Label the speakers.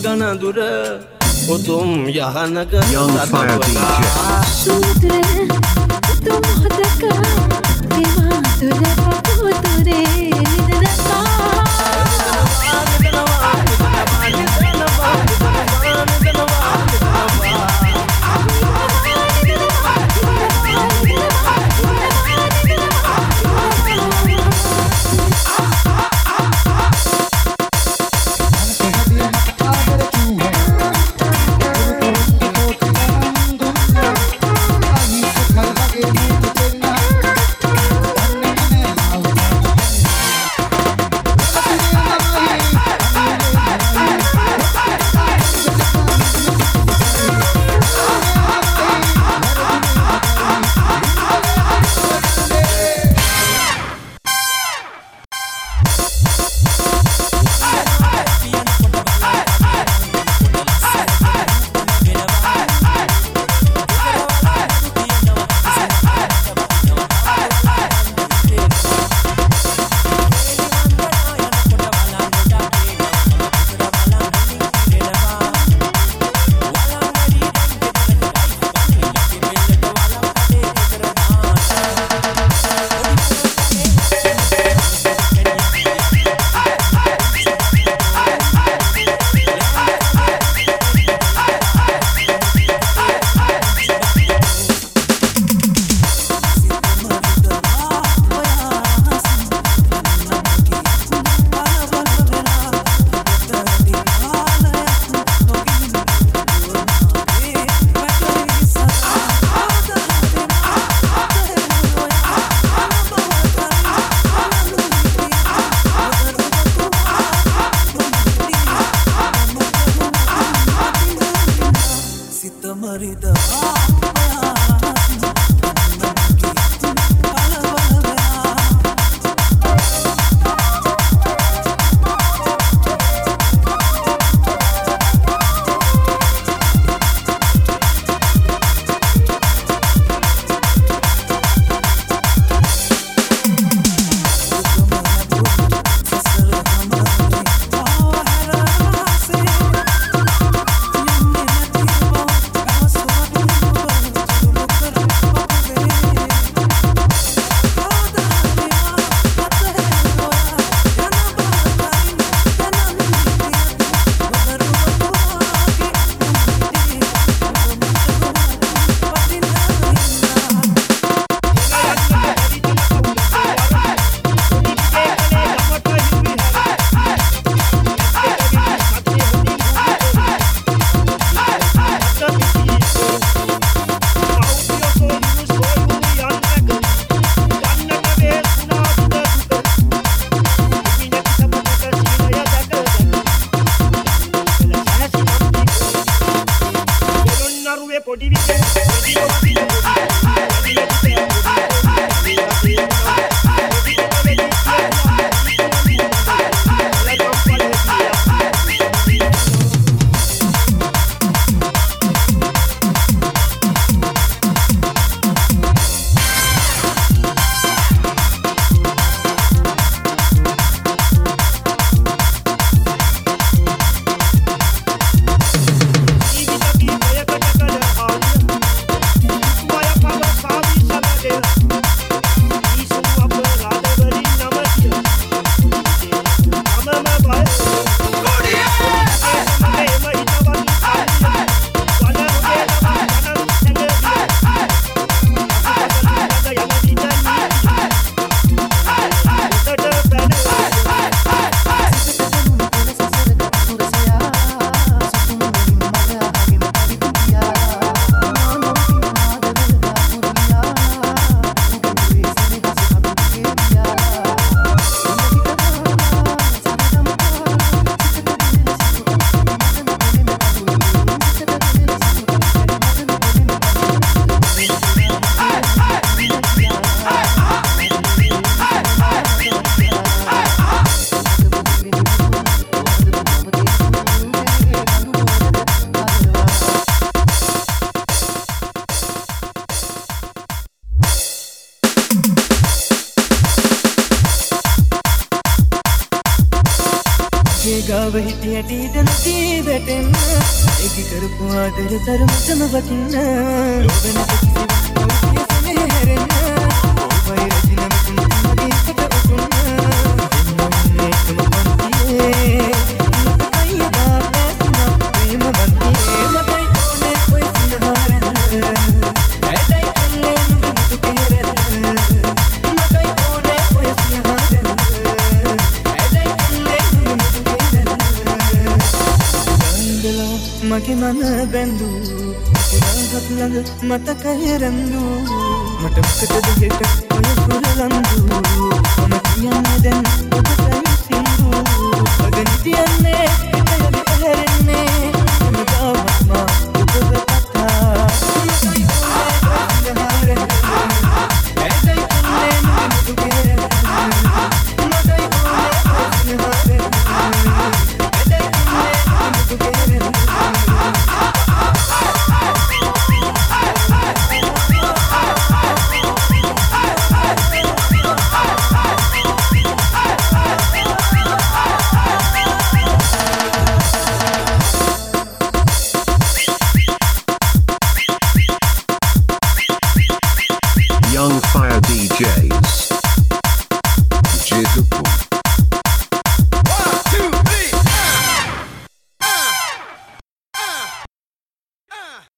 Speaker 1: කනදුර උතුම් යහනක
Speaker 2: සූත්‍රය උතුම් හොදක දිවාතුර පපුතුරේ නිදනසා
Speaker 3: හිටි හැටිට නොදී වැටෙන්න ඒකි කරපු ආදර තරමටම වටින්න ලෝභ නැත කිසිවක් ඔව්සිය සෙනෙහ හැරෙන්න ඔබයි රැජින මිතුන් මගේ සිත උතුන්න දෙන්නම එකම පන්තියේ මතකයි එදා පැතුනා ප්‍රේම බන්තියේ මතයි ඕනේ ඔය සිනහරන්න ඇදයි කල්ලේ නුඹ කෙරෙන්න මතයි ඕනේ ඔය සිනහරන්න ඇදයි කල්ලේ නුඹ කෙරෙන්න මගේ මන බැඳු රාගත් ළඟ මතකය රැඳු මට මොකටද හෙට ඔය සුරලන්දු මම කියන්නේ දැන් ඔබටයි සින්දු අද නිතියන්නේ එතයලි ඇහැරෙන්නේ මගාවත් මා ඔබව කතා මතයි ඕනේ ඇදයි කල්ලේ නුඹ කෙරෙන්න මතයි ඕනේ ඇදයි කල්ලේ නුඹ කෙරෙන්න
Speaker 4: Young Fire DJs. Jigaboo.